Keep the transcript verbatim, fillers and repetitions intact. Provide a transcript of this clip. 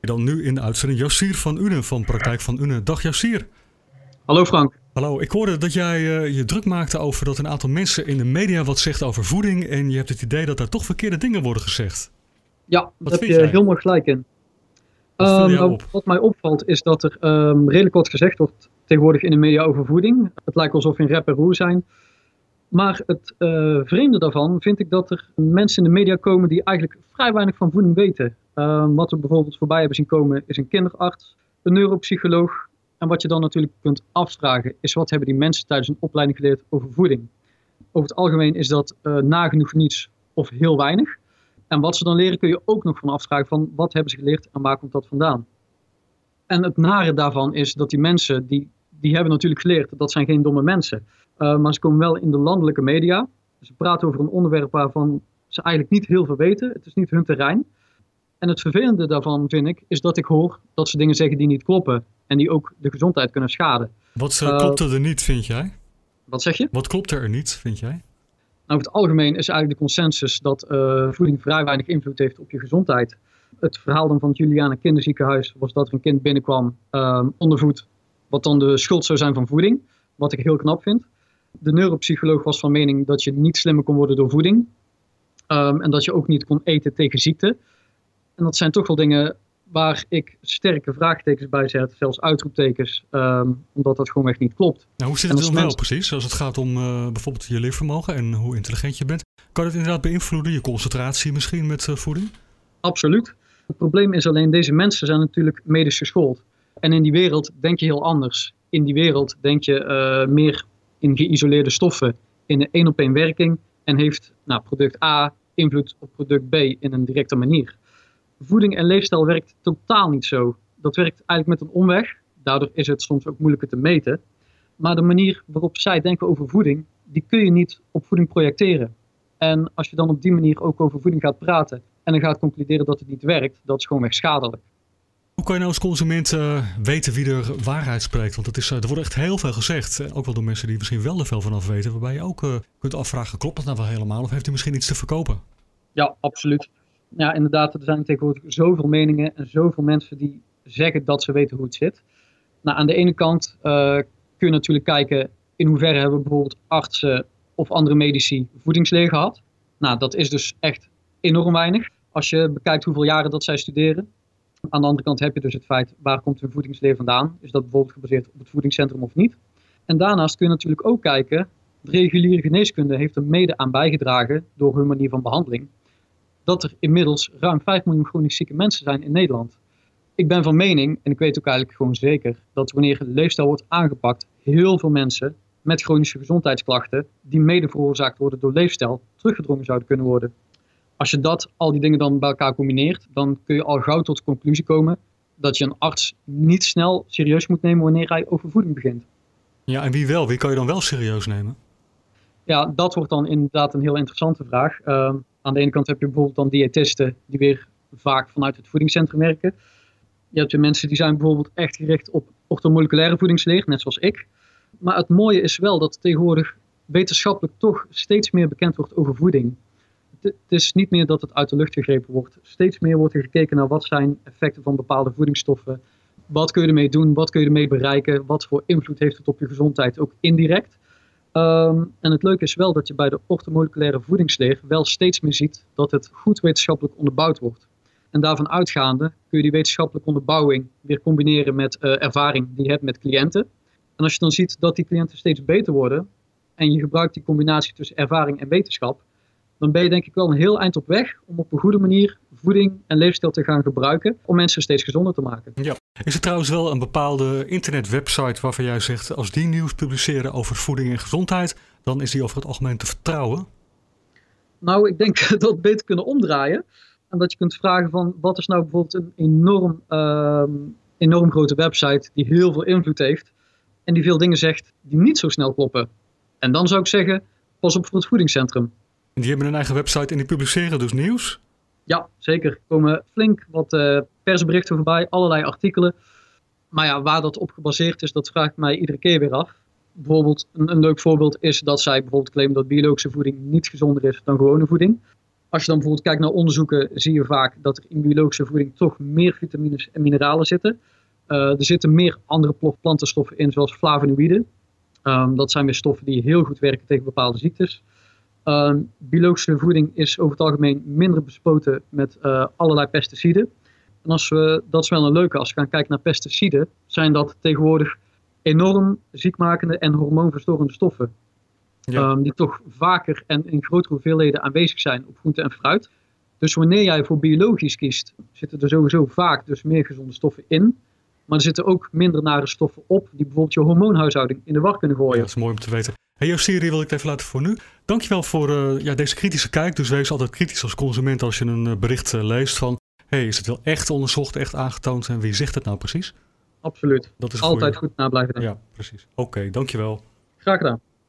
Dan nu in de uitzending Jasier van Une van Praktijk van Une. Dag Jasier. Hallo Frank. Hallo, ik hoorde dat jij uh, je druk maakte over dat een aantal mensen in de media wat zegt over voeding. En je hebt het idee dat daar toch verkeerde dingen worden gezegd. Ja, wat daar heb je jij? helemaal gelijk in. Wat, Um, nou, op? wat mij opvalt is dat er um, redelijk wat gezegd wordt tegenwoordig in de media over voeding. Het lijkt alsof we in rep en roer zijn. Maar het uh, vreemde daarvan vind ik dat er mensen in de media komen die eigenlijk vrij weinig van voeding weten. Um, wat we bijvoorbeeld voorbij hebben zien komen is een kinderarts, een neuropsycholoog. En wat je dan natuurlijk kunt afvragen is wat hebben die mensen tijdens een opleiding geleerd over voeding. Over het algemeen is dat uh, nagenoeg niets of heel weinig. En wat ze dan leren kun je ook nog van afvragen van wat hebben ze geleerd en waar komt dat vandaan. En het nare daarvan is dat die mensen, die, die hebben natuurlijk geleerd, dat zijn geen domme mensen. Uh, maar ze komen wel in de landelijke media. Ze praten over een onderwerp waarvan ze eigenlijk niet heel veel weten. Het is niet hun terrein. En het vervelende daarvan vind ik, is dat ik hoor dat ze dingen zeggen die niet kloppen. En die ook de gezondheid kunnen schaden. Wat uh, Uh, klopt er niet, vind jij? Wat zeg je? Wat klopt er niet, vind jij? Nou, over het algemeen is eigenlijk de consensus dat uh, voeding vrij weinig invloed heeft op je gezondheid. Het verhaal dan van het Juliana kinderziekenhuis was dat er een kind binnenkwam uh, ondervoed, wat dan de schuld zou zijn van voeding. Wat ik heel knap vind. De neuropsycholoog was van mening dat je niet slimmer kon worden door voeding. Um, en dat je ook niet kon eten tegen ziekte. En dat zijn toch wel dingen waar ik sterke vraagtekens bij zet, zelfs uitroeptekens, um, omdat dat gewoon echt niet klopt. Nou, hoe zit het dan wel precies? Als het gaat om uh, bijvoorbeeld je leervermogen en hoe intelligent je bent. Kan het inderdaad beïnvloeden, je concentratie misschien met uh, voeding? Absoluut. Het probleem is alleen, deze mensen zijn natuurlijk medisch geschoold. En in die wereld denk je heel anders. In die wereld denk je uh, meer in geïsoleerde stoffen, in een één op één werking. En heeft nou, product A invloed op product B in een directe manier. Voeding en leefstijl werkt totaal niet zo. Dat werkt eigenlijk met een omweg. Daardoor is het soms ook moeilijker te meten. Maar de manier waarop zij denken over voeding, die kun je niet op voeding projecteren. En als je dan op die manier ook over voeding gaat praten en dan gaat concluderen dat het niet werkt, dat is gewoonweg schadelijk. Hoe kan je nou als consument uh, weten wie er waarheid spreekt? Want het is, uh, er wordt echt heel veel gezegd. Uh, ook wel door mensen die misschien wel er veel van af weten. Waarbij je ook uh, kunt afvragen, klopt dat nou wel helemaal? Of heeft hij misschien iets te verkopen? Ja, absoluut. Ja, inderdaad, er zijn tegenwoordig zoveel meningen en zoveel mensen die zeggen dat ze weten hoe het zit. Nou, aan de ene kant uh, kun je natuurlijk kijken in hoeverre hebben bijvoorbeeld artsen of andere medici voedingsleer gehad. Nou, dat is dus echt enorm weinig. Als je bekijkt hoeveel jaren dat zij studeren. Aan de andere kant heb je dus het feit, waar komt hun voedingsleer vandaan? Is dat bijvoorbeeld gebaseerd op het voedingscentrum of niet? En daarnaast kun je natuurlijk ook kijken, de reguliere geneeskunde heeft er mede aan bijgedragen door hun manier van behandeling, dat er inmiddels ruim vijf miljoen chronisch zieke mensen zijn in Nederland. Ik ben van mening, en ik weet ook eigenlijk gewoon zeker, dat wanneer leefstijl wordt aangepakt, heel veel mensen met chronische gezondheidsklachten, die mede veroorzaakt worden door leefstijl, teruggedrongen zouden kunnen worden. Als je dat, al die dingen dan bij elkaar combineert, dan kun je al gauw tot de conclusie komen dat je een arts niet snel serieus moet nemen wanneer hij over voeding begint. Ja, en wie wel? Wie kan je dan wel serieus nemen? Ja, dat wordt dan inderdaad een heel interessante vraag. Uh, aan de ene kant heb je bijvoorbeeld dan diëtisten die weer vaak vanuit het voedingscentrum werken. Je hebt weer mensen die zijn bijvoorbeeld echt gericht op orthomoleculaire voedingsleer, net zoals ik. Maar het mooie is wel dat tegenwoordig wetenschappelijk toch steeds meer bekend wordt over voeding. Het is niet meer dat het uit de lucht gegrepen wordt. Steeds meer wordt er gekeken naar wat zijn effecten van bepaalde voedingsstoffen. Wat kun je ermee doen? Wat kun je ermee bereiken? Wat voor invloed heeft het op je gezondheid? Ook indirect. Um, en het leuke is wel dat je bij de orthomoleculaire voedingsleer wel steeds meer ziet dat het goed wetenschappelijk onderbouwd wordt. En daarvan uitgaande kun je die wetenschappelijke onderbouwing weer combineren met uh, ervaring die je hebt met cliënten. En als je dan ziet dat die cliënten steeds beter worden en je gebruikt die combinatie tussen ervaring en wetenschap, dan ben je denk ik wel een heel eind op weg om op een goede manier voeding en leefstijl te gaan gebruiken om mensen steeds gezonder te maken. Ja. Is er trouwens wel een bepaalde internetwebsite waarvan jij zegt, als die nieuws publiceren over voeding en gezondheid, dan is die over het algemeen te vertrouwen? Nou, ik denk dat we het beter kunnen omdraaien. En dat je kunt vragen van, wat is nou bijvoorbeeld een enorm, uh, enorm grote website die heel veel invloed heeft en die veel dingen zegt die niet zo snel kloppen. En dan zou ik zeggen, pas op voor het voedingscentrum. En die hebben een eigen website en die publiceren dus nieuws? Ja, zeker. Er komen flink wat uh, persberichten voorbij, allerlei artikelen. Maar ja, waar dat op gebaseerd is, dat vraag ik mij iedere keer weer af. Bijvoorbeeld, een, een leuk voorbeeld is dat zij bijvoorbeeld claimen dat biologische voeding niet gezonder is dan gewone voeding. Als je dan bijvoorbeeld kijkt naar onderzoeken, zie je vaak dat er in biologische voeding toch meer vitamines en mineralen zitten. Uh, er zitten meer andere plantenstoffen in, zoals flavonoïden. Um, dat zijn weer stoffen die heel goed werken tegen bepaalde ziektes. Um, biologische voeding is over het algemeen minder bespoten met uh, allerlei pesticiden. En als we, dat is wel een leuke, als we gaan kijken naar pesticiden, zijn dat tegenwoordig enorm ziekmakende en hormoonverstorende stoffen. Ja. Um, die toch vaker en in grotere hoeveelheden aanwezig zijn op groente en fruit. Dus wanneer jij voor biologisch kiest, zitten er sowieso vaak dus meer gezonde stoffen in. Maar er zitten ook minder nare stoffen op die bijvoorbeeld je hormoonhuishouding in de war kunnen gooien. Ja, dat is mooi om te weten. Hey, jouw serie wil ik even laten voor nu. Dankjewel voor uh, ja, deze kritische kijk. Dus wees altijd kritisch als consument als je een uh, bericht uh, leest van... Hey, is het wel echt onderzocht, echt aangetoond en wie zegt het nou precies? Absoluut. Dat is altijd goed na blijven denken. Ja, precies. Oké, okay, dankjewel. Graag gedaan.